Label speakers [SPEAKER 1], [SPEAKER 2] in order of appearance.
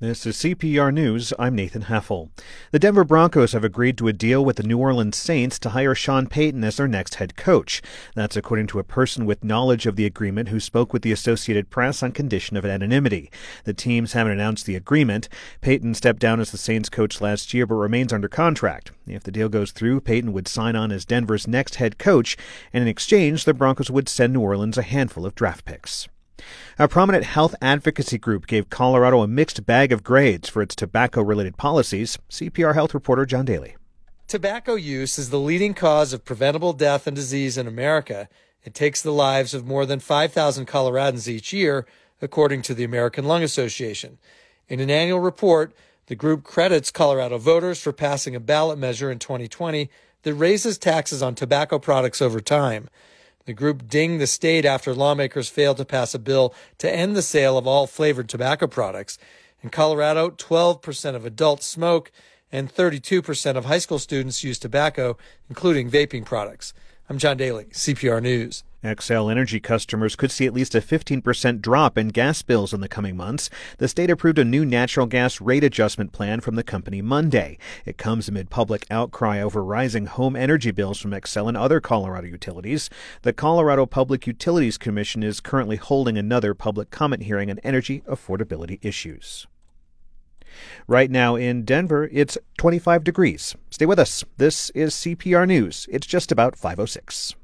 [SPEAKER 1] This is CPR News. I'm Nathan Heffel. The Denver Broncos have agreed to a deal with the New Orleans Saints to hire Sean Payton as their next head coach. That's according to a person with knowledge of the agreement who spoke with the Associated Press on condition of anonymity. The teams haven't announced the agreement. Payton stepped down as the Saints coach last year but remains under contract. If the deal goes through, Payton would sign on as Denver's next head coach, and in exchange, the Broncos would send New Orleans a handful of draft picks. A prominent health advocacy group gave Colorado a mixed bag of grades for its tobacco-related policies. CPR Health reporter John Daly.
[SPEAKER 2] Tobacco use is the leading cause of preventable death and disease in America. It takes the lives of more than 5,000 Coloradans each year, according to the American Lung Association. In an annual report, the group credits Colorado voters for passing a ballot measure in 2020 that raises taxes on tobacco products over time. The group dinged the state after lawmakers failed to pass a bill to end the sale of all flavored tobacco products. In Colorado, 12% of adults smoke and 32% of high school students use tobacco, including vaping products. I'm John Daly, CPR News.
[SPEAKER 1] Xcel Energy customers could see at least a 15% drop in gas bills in the coming months. The state approved a new natural gas rate adjustment plan from the company Monday. It comes amid public outcry over rising home energy bills from Xcel and other Colorado utilities. The Colorado Public Utilities Commission is currently holding another public comment hearing on energy affordability issues. Right now in Denver, it's 25 degrees. Stay with us. This is CPR News. It's just about 5:06.